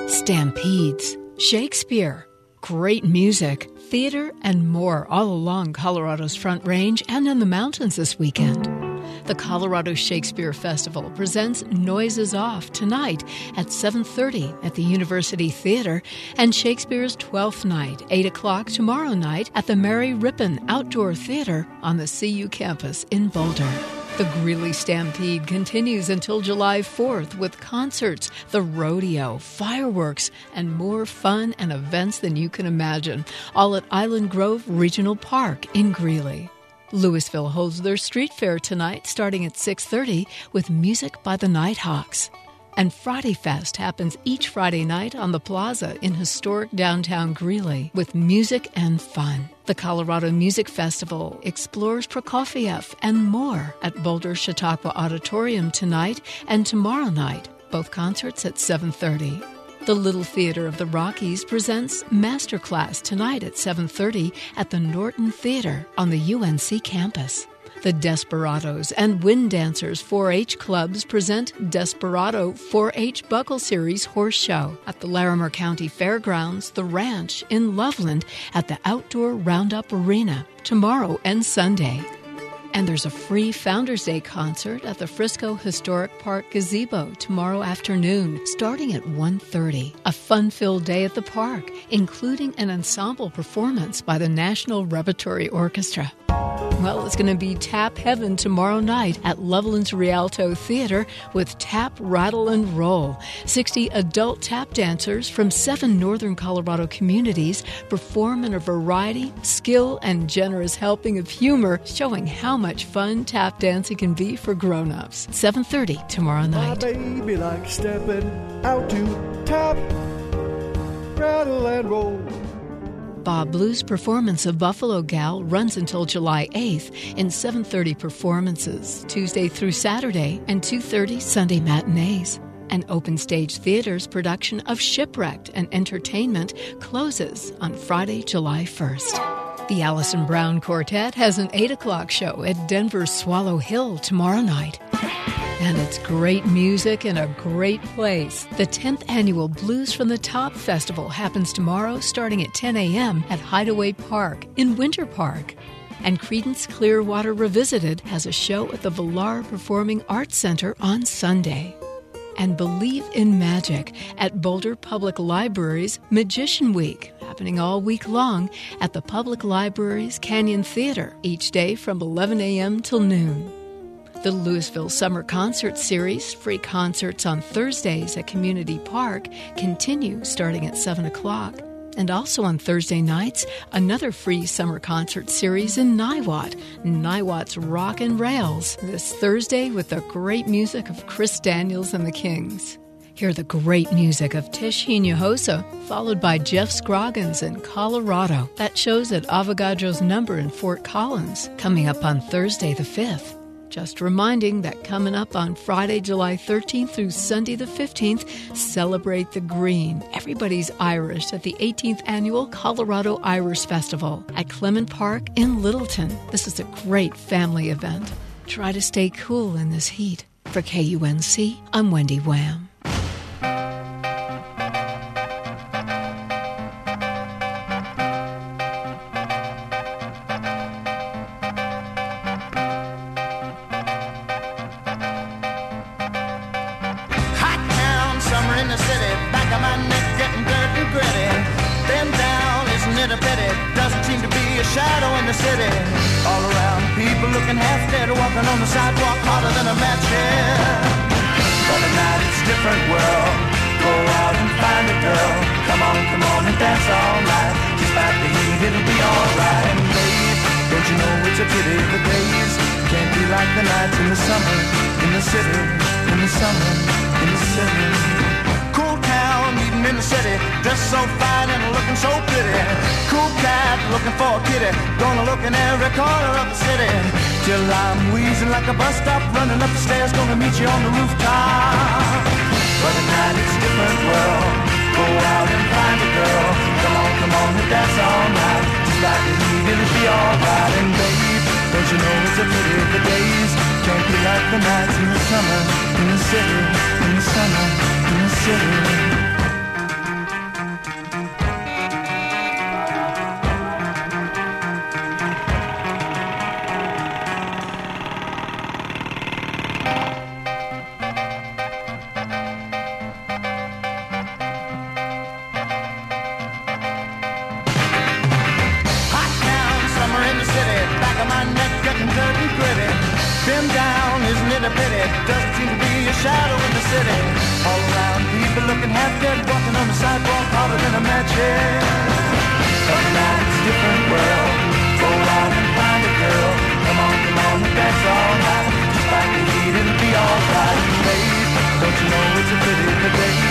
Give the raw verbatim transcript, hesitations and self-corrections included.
Stampedes, Shakespeare, great music, theater, and more all along Colorado's Front Range and in the mountains this weekend. The Colorado Shakespeare Festival presents Noises Off tonight at seven thirty at the University Theater and Shakespeare's twelfth Night, eight o'clock tomorrow night at the Mary Rippon Outdoor Theater on the C U campus in Boulder. The Greeley Stampede continues until July fourth with concerts, the rodeo, fireworks, and more fun and events than you can imagine, all at Island Grove Regional Park in Greeley. Louisville holds their street fair tonight starting at six thirty with music by the Nighthawks. And Friday Fest happens each Friday night on the plaza in historic downtown Greeley with music and fun. The Colorado Music Festival explores Prokofiev and more at Boulder Chautauqua Auditorium tonight and tomorrow night, both concerts at seven thirty. The Little Theater of the Rockies presents Masterclass tonight at seven thirty at the Norton Theater on the U N C campus. The Desperados and Wind Dancers four H clubs present Desperado four H Buckle Series Horse Show at the Larimer County Fairgrounds, The Ranch in Loveland at the Outdoor Roundup Arena tomorrow and Sunday. And there's a free Founders Day concert at the Frisco Historic Park Gazebo tomorrow afternoon, starting at one thirty. A fun-filled day at the park, including an ensemble performance by the National Repertory Orchestra. Well, it's going to be Tap Heaven tomorrow night at Loveland's Rialto Theater with Tap, Rattle, and Roll. sixty adult tap dancers from seven northern Colorado communities perform in a variety, skill, and generous helping of humor, showing how much fun tap dancing can be for grown-ups. seven thirty tomorrow night. My baby likes stepping out to tap, rattle, and roll. Bob Blue's performance of Buffalo Gal runs until July eighth in seven thirty performances, Tuesday through Saturday, and two thirty Sunday matinees. An Open Stage Theater's production of Shipwrecked and Entertainment closes on Friday, July first. The Allison Brown Quartet has an eight o'clock show at Denver's Swallow Hill tomorrow night. And it's great music in a great place. The tenth Annual Blues from the Top Festival happens tomorrow starting at ten a.m. at Hideaway Park in Winter Park. And Creedence Clearwater Revisited has a show at the Villar Performing Arts Center on Sunday. And Believe in Magic at Boulder Public Library's Magician Week, happening all week long at the Public Library's Canyon Theater, each day from eleven a.m. till noon. The Louisville Summer Concert Series, free concerts on Thursdays at Community Park, continue starting at seven o'clock. And also on Thursday nights, another free summer concert series in Niwot, Niwot's Rock and Rails, this Thursday with the great music of Chris Daniels and the Kings. Hear the great music of Tish Hinojosa, followed by Jeff Scroggins in Colorado. That show's at Avogadro's Number in Fort Collins, coming up on Thursday the fifth. Just reminding that coming up on Friday, July thirteenth through Sunday the fifteenth, celebrate the green. Everybody's Irish at the eighteenth Annual Colorado Irish Festival at Clement Park in Littleton. This is a great family event. Try to stay cool in this heat. For K U N C, I'm Wendy Wham. Shadow in the city, all around people looking half dead, walking on the sidewalk harder than a match head. But at night it's a different world. Go out and find a girl. Come on, come on and dance all night. Despite the heat, it'll be alright. And babe, don't you know it's a pity the days can't be like the nights in the summer, in the city, in the summer, in the city. Cool town, meeting in the city, dressed so fine and looking so pretty. Cool cat, looking for a kitty, gonna look in every corner of the city. Till I'm wheezing like a bus stop, running up the stairs, gonna meet you on the rooftop. But at night it's a different world. Go out and find a girl. Come on, come on and dance all night. Just like the heat, it'll be alright. And babe, don't you know it's a pity the days can't be like the nights in the summer, in the city, in the summer, in the city. man down, isn't it a pity? Doesn't seem to be a shadow in the city. All around, people looking half dead, walking on the sidewalk harder than a match head. But now it's a different world. Go out and find a girl. Come on, come on, and dance all night. Just like the heat, it'll be alright. Babe, don't you know it's a pity the day